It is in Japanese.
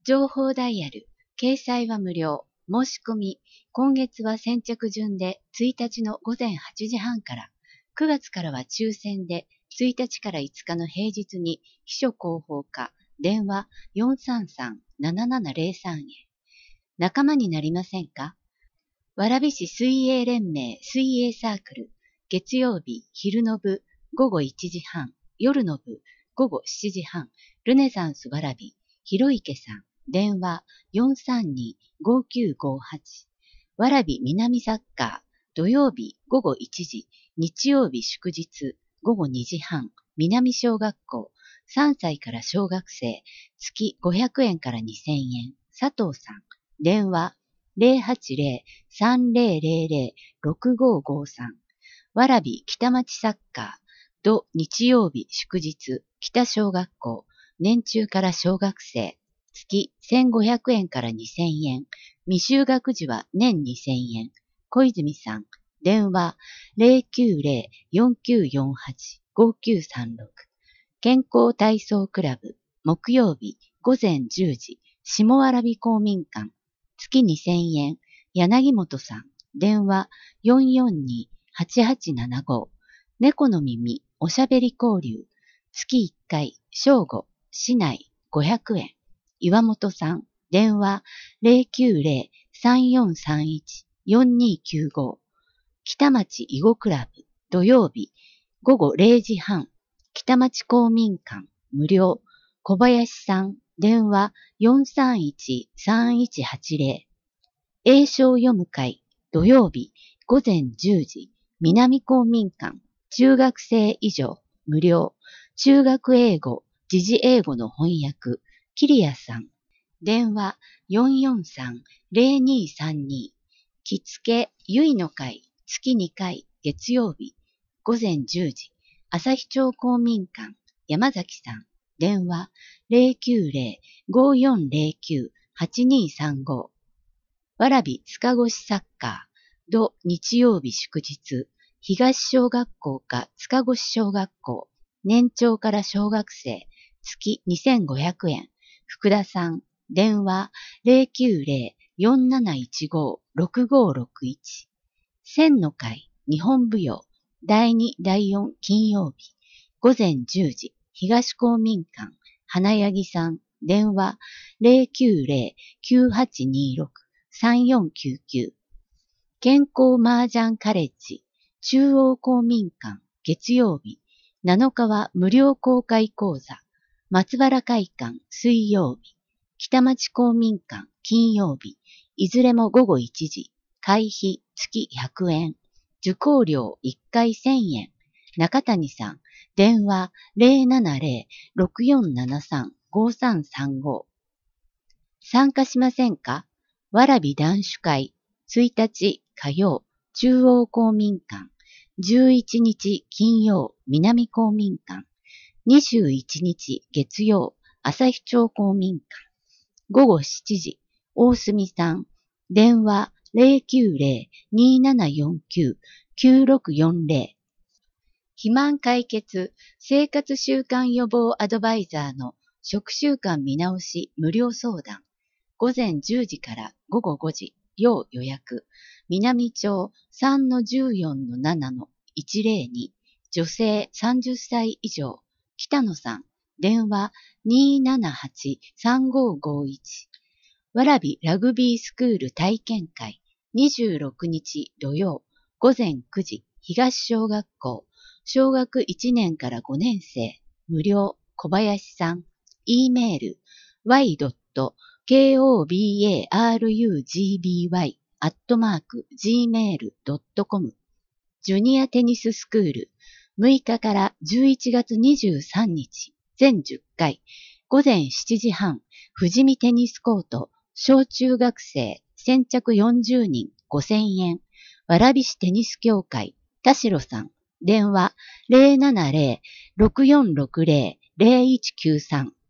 情報ダイヤル、掲載は無料。申し込み、今月は先着順で1日の午前8時半から、9月からは抽選で1日から5日の平日に秘書広報課、電話433-7703へ。仲間になりませんか？蕨市水泳連盟水泳サークル、月曜日昼の部午後1時半、夜の部午後7時半、ルネサンス蕨、広池さん、電話432-5958。蕨南サッカー、土曜日午後1時、日曜日祝日午後2時半、南小学校、3歳から小学生、月500円から2000円、佐藤さん、電話080-3000-6553。蕨北町サッカー、土日曜日祝日、北小学校、年中から小学生、月1500円から2000円、未就学時は年2000円、小泉さん、電話090-4948-5936。健康体操クラブ、木曜日午前10時、下蕨公民館、月2000円、柳本さん、電話442-8875。猫の耳、おしゃべり交流、月1回、正午、市内500円。岩本さん、電話090-3431-4295。北町囲碁クラブ、土曜日、午後0時半、北町公民館、無料。小林さん、電話431-3180。英書を読む会、土曜日、午前10時、南公民館、中学生以上、無料。中学英語、時事英語の翻訳、キリアさん。電話443-0232。着付けゆいの会、月2回、月曜日、午前10時。旭町公民館、山崎さん。電話090-5409-8235。蕨塚越サッカー、土日曜日祝日、東小学校か塚越小学校、年長から小学生、月2500円。福田さん、電話090-4715-6561。千の会、日本舞踊、第2、第4金曜日、午前10時、東公民館、花柳さん、電話090-9826-3499。健康麻雀カレッジ、中央公民館、月曜日、7日は無料公開講座、松原会館、水曜日、北町公民館、金曜日、いずれも午後1時、会費月100円、受講料1回1000円、中谷さん、電話070-6473-5335。参加しませんか？蕨男子会、1日火曜、中央公民館、11日金曜、南公民館、21日月曜、旭町公民館、午後7時、大隅さん、電話090-2749-9640。肥満解決、生活習慣予防アドバイザーの食習慣見直し無料相談。午前10時から午後5時、要予約。南町 3-14-7-102。女性30歳以上。北野さん。電話278-3551。蕨ラグビースクール体験会。26日土曜。午前9時。東小学校。小学1年から5年生。無料。小林さん。E メール。y.kobarugby@gmail.com。ジュニアテニススクール。6日から11月23日。全10回。午前7時半。富士見テニスコート。小中学生。先着40人。5000円。蕨市テニス協会。田代さん。電話070-6460-0193。